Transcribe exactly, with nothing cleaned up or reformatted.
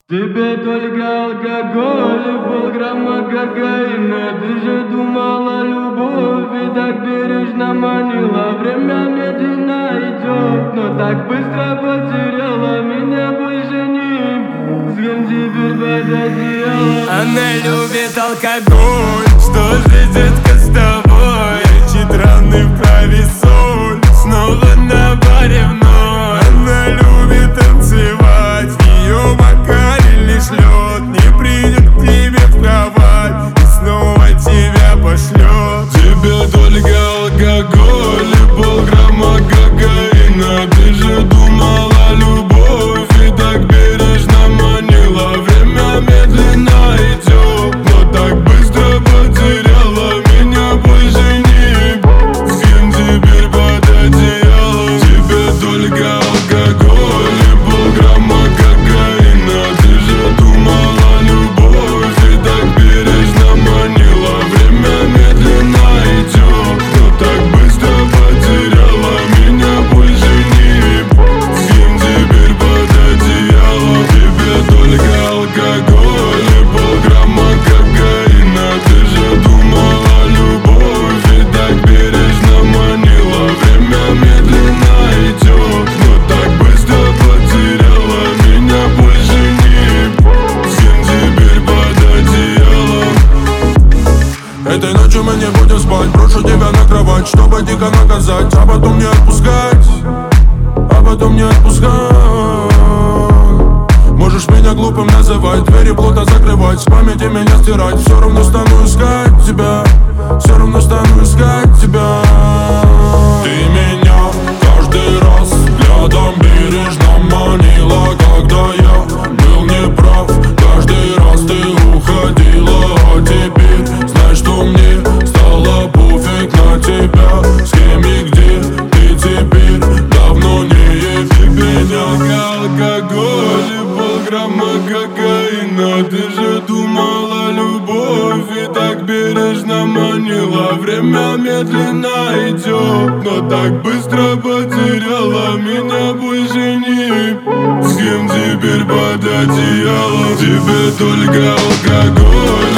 Тебе только алкоголь и полграмма кокаина. Ты же думала, любовь и так бережно манила. Время медленно идет, но так быстро потеряла. Меня больше не, с кем теперь под одеялом. Она любит алкоголь, что же, детка, с тобой? Чит раны вправе соль, снова на баре вновь. Она любит танцевать, ее бокале лишь лед. Не придет к тебе в кровать и снова тебя пошлет. Тебе только алкоголь и полграмма кокаина. Ты же думала, любовь и так бережно манила. Время медленно идет, но так быстро потеряла. Меня больше не, с кем теперь под одеялом? Тебе только алкоголь и полграмма кокаина. Ты же думала, любовь и так бережно манила. Время медленно идет, но так быстро потеряла. Меня больше не, с кем теперь под одеялом? Тебе только алкоголь и полграмма кокаина. Ты же думала, любовь и так бережно манила. Время медленно идет, но так быстро потеряла. Меня больше не, с кем теперь под одеялом? Этой ночью мы не будем спать. Брошу тебя на кровать, чтобы дико наказать, а потом не отпускать, а потом не отпускать. Можешь меня глупым называть, двери плотно закрывать, с памяти меня стирать. Все равно стану искать тебя, все равно стану искать тебя. Ты меня каждый раз взглядом бережно манила. Когда я был неправ, каждый раз ты уходила. А теперь знай, что мне стало пофиг на тебя. С кем и где ты теперь давно не есть. Тебя алкоголь и полграмма кокаина. Ты же думала, любовь и так бережно манила. Время медленно идет, но так быстро потеряла. Меня больше не, с кем теперь под одеялом? Тебе только алкоголь